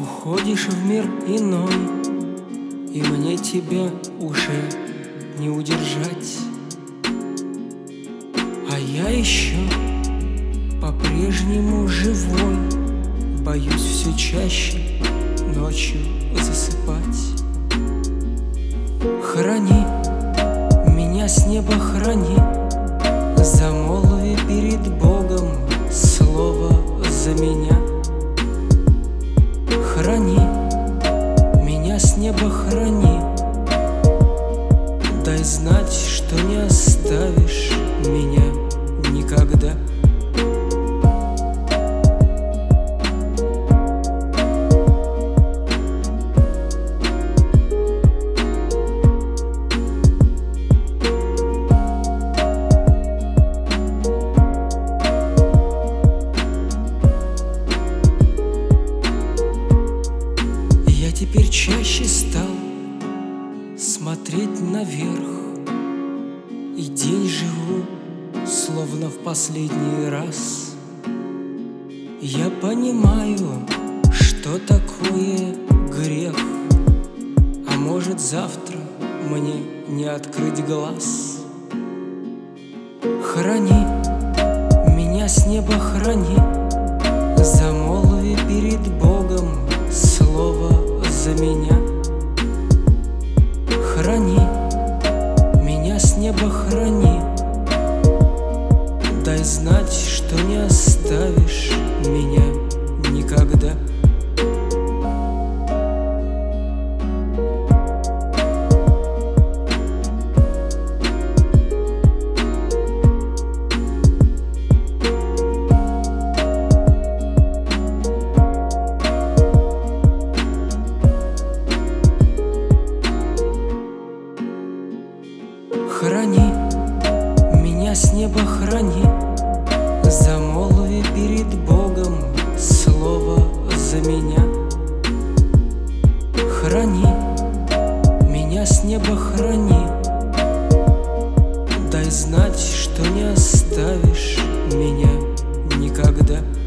Уходишь в мир иной, и мне тебя уже не удержать. А я еще по-прежнему живой, боюсь все чаще ночью засыпать. Храни меня с неба, храни, замолви перед Богом слово за меня. Храни меня с неба, храни, дай знать, что не оставишь меня никогда. Я теперь чаще стал смотреть наверх, и день живу, словно в последний раз. Я понимаю, что такое грех, а может завтра мне не открыть глаз. Храни меня с неба, храни, замолви перед Богом слово за меня. Храни меня с неба, храни, дай знать, что не оставишь меня никогда. Храни меня с неба, храни, замолви перед Богом слово за меня. Храни меня с неба, храни, дай знать, что не оставишь меня никогда.